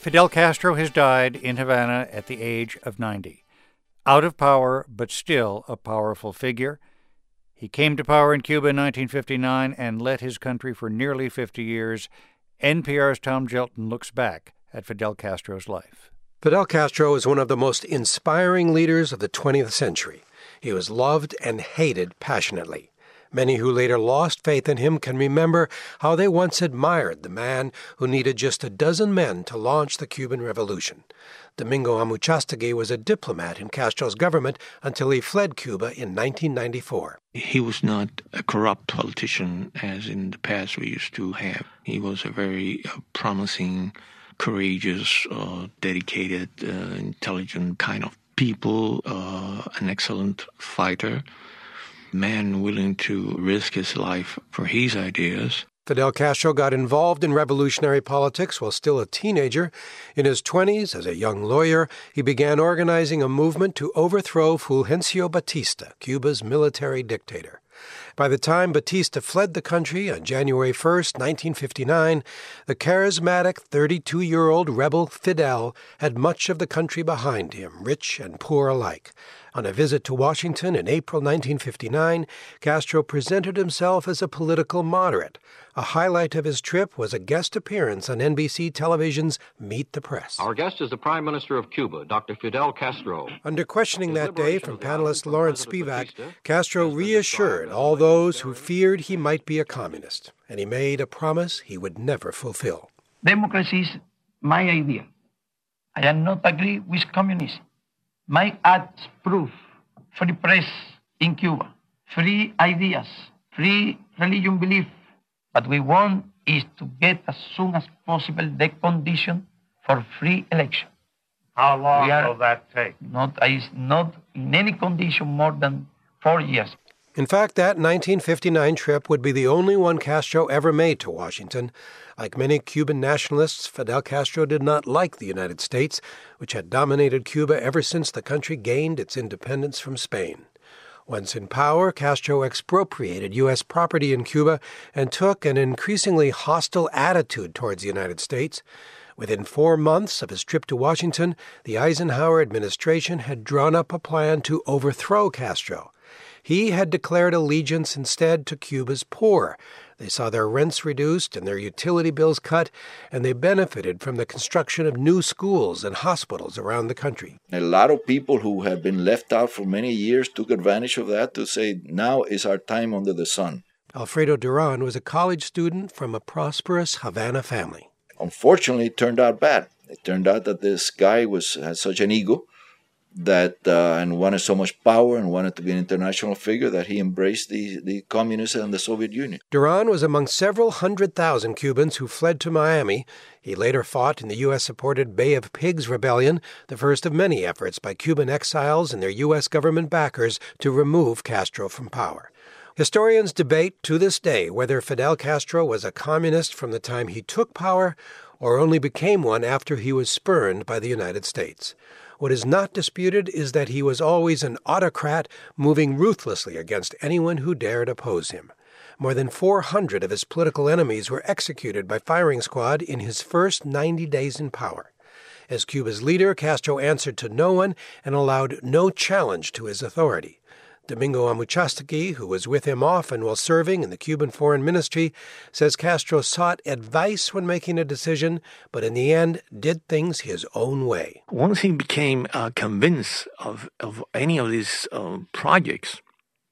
Fidel Castro has died in Havana at the age of 90. Out of power, but still a powerful figure. He came to power in Cuba in 1959 and led his country for nearly 50 years. NPR's Tom Gjelten looks back at Fidel Castro's life. Fidel Castro is one of the most inspiring leaders of the 20th century. He was loved and hated passionately. Many who later lost faith in him can remember how they once admired the man who needed just a dozen men to launch the Cuban Revolution. Domingo Amuchastegui was a diplomat in Castro's government until he fled Cuba in 1994. He was not a corrupt politician as in the past we used to have. He was a very promising, courageous, dedicated, intelligent kind of people, an excellent fighter. Man willing to risk his life for his ideas. Fidel Castro got involved in revolutionary politics while still a teenager. In his 20s, as a young lawyer, he began organizing a movement to overthrow Fulgencio Batista, Cuba's military dictator. By the time Batista fled the country on January 1, 1959, the charismatic 32-year-old rebel Fidel had much of the country behind him, rich and poor alike. On a visit to Washington in April 1959, Castro presented himself as a political moderate. A highlight of his trip was a guest appearance on NBC television's Meet the Press. Our guest is the Prime Minister of Cuba, Dr. Fidel Castro. Under questioning that day from panelist Lawrence Spivak, Castro reassured all those who feared he might be a communist, and he made a promise he would never fulfill. Democracy is my idea. I am not agree with communism. My acts prove free press in Cuba, free ideas, free religion belief. What we want is to get as soon as possible the condition for free election. How long will that take? Not in any condition more than 4 years. In fact, that 1959 trip would be the only one Castro ever made to Washington. Like many Cuban nationalists, Fidel Castro did not like the United States, which had dominated Cuba ever since the country gained its independence from Spain. Once in power, Castro expropriated U.S. property in Cuba and took an increasingly hostile attitude towards the United States. Within 4 months of his trip to Washington, the Eisenhower administration had drawn up a plan to overthrow Castro. He had declared allegiance instead to Cuba's poor. They saw their rents reduced and their utility bills cut, and they benefited from the construction of new schools and hospitals around the country. A lot of people who had been left out for many years took advantage of that to say, now is our time under the sun. Alfredo Duran was a college student from a prosperous Havana family. Unfortunately, it turned out bad. It turned out that this guy had such an ego that and wanted so much power and wanted to be an international figure that he embraced the communists and the Soviet Union. Duran was among several 100,000 Cubans who fled to Miami. He later fought in the U.S.-supported Bay of Pigs Rebellion, the first of many efforts by Cuban exiles and their U.S. government backers to remove Castro from power. Historians debate to this day whether Fidel Castro was a communist from the time he took power or only became one after he was spurned by the United States. What is not disputed is that he was always an autocrat, moving ruthlessly against anyone who dared oppose him. More than 400 of his political enemies were executed by firing squad in his first 90 days in power. As Cuba's leader, Castro answered to no one and allowed no challenge to his authority. Domingo Amuchastegui, who was with him often while serving in the Cuban Foreign Ministry, says Castro sought advice when making a decision, but in the end did things his own way. Once he became convinced of any of these projects,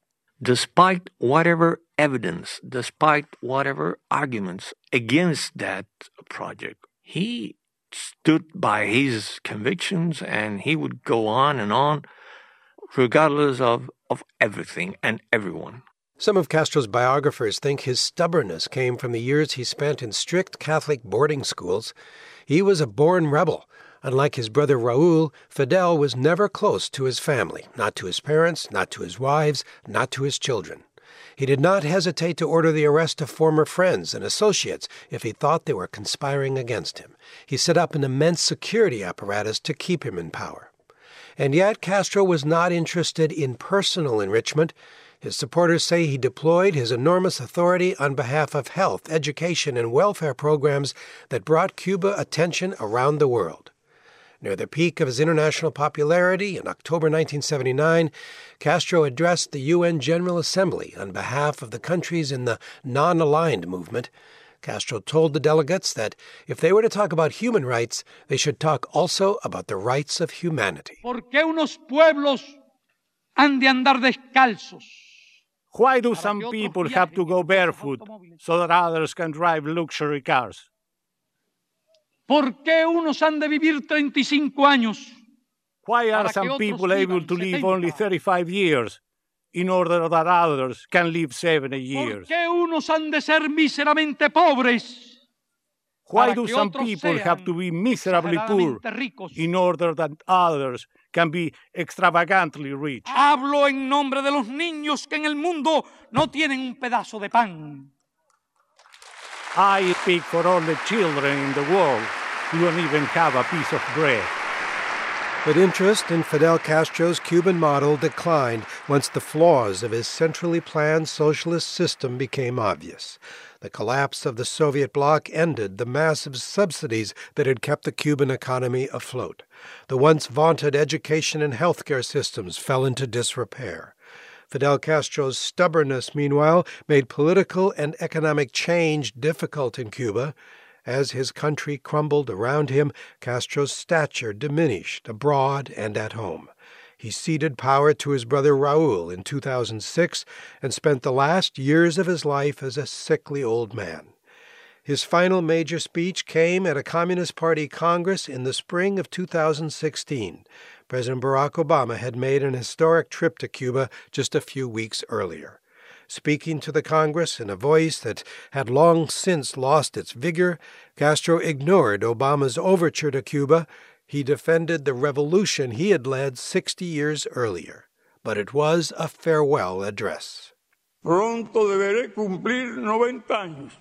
despite whatever evidence, despite whatever arguments against that project, he stood by his convictions and he would go on, regardless of everything and everyone. Some of Castro's biographers think his stubbornness came from the years he spent in strict Catholic boarding schools. He was a born rebel. Unlike his brother Raul, Fidel was never close to his family, not to his parents, not to his wives, not to his children. He did not hesitate to order the arrest of former friends and associates if he thought they were conspiring against him. He set up an immense security apparatus to keep him in power. And yet Castro was not interested in personal enrichment. His supporters say he deployed his enormous authority on behalf of health, education, and welfare programs that brought Cuba attention around the world. Near the peak of his international popularity in October 1979, Castro addressed the UN General Assembly on behalf of the countries in the non-aligned movement. Castro told the delegates that if they were to talk about human rights, they should talk also about the rights of humanity. ¿Por qué unos pueblos han de andar descalzos? Why do some people have to go barefoot so that others can drive luxury cars? ¿Por qué unos han de vivir 35 años? Why are some people able to live only 35 years in order that others can live 70 years? ¿Por qué unos han de ser míseramente pobres? Why do some people have to be miserably poor in order that others can be extravagantly rich? Hablo en nombre de los niños que en el mundo no tienen un pedazo de pan. I speak for all the children in the world who don't even have a piece of bread. But interest in Fidel Castro's Cuban model declined once the flaws of his centrally planned socialist system became obvious. The collapse of the Soviet bloc ended the massive subsidies that had kept the Cuban economy afloat. The once vaunted education and healthcare systems fell into disrepair. Fidel Castro's stubbornness, meanwhile, made political and economic change difficult in Cuba. As his country crumbled around him, Castro's stature diminished abroad and at home. He ceded power to his brother Raúl in 2006 and spent the last years of his life as a sickly old man. His final major speech came at a Communist Party Congress in the spring of 2016. President Barack Obama had made an historic trip to Cuba just a few weeks earlier. Speaking to the Congress in a voice that had long since lost its vigor, Castro ignored Obama's overture to Cuba. He defended the revolution he had led 60 years earlier. But it was a farewell address. Pronto deberé cumplir 90 años.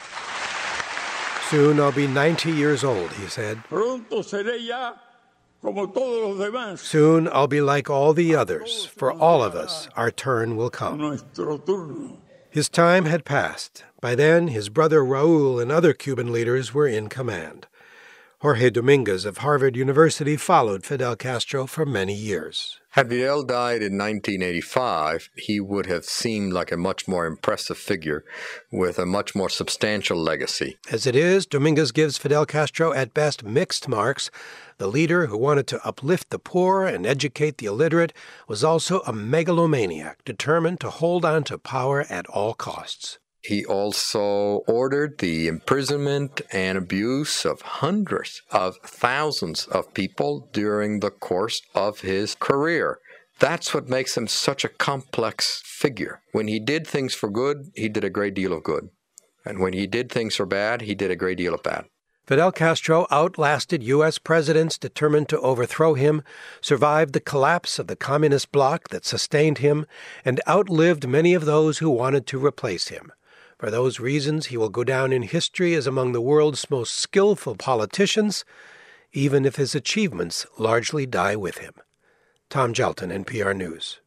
Soon I'll be 90 years old, he said. Pronto seré ya como todos los demás. Soon I'll be like all the others. For all of us, our turn will come. Nuestro turno. His time had passed. By then, his brother Raúl and other Cuban leaders were in command. Jorge Dominguez of Harvard University followed Fidel Castro for many years. Had Fidel died in 1985, he would have seemed like a much more impressive figure with a much more substantial legacy. As it is, Dominguez gives Fidel Castro at best mixed marks. The leader who wanted to uplift the poor and educate the illiterate was also a megalomaniac, determined to hold on to power at all costs. He also ordered the imprisonment and abuse of hundreds of thousands of people during the course of his career. That's what makes him such a complex figure. When he did things for good, he did a great deal of good. And when he did things for bad, he did a great deal of bad. Fidel Castro outlasted U.S. presidents determined to overthrow him, survived the collapse of the communist bloc that sustained him, and outlived many of those who wanted to replace him. For those reasons, he will go down in history as among the world's most skillful politicians, even if his achievements largely die with him. Tom Gelton, NPR News.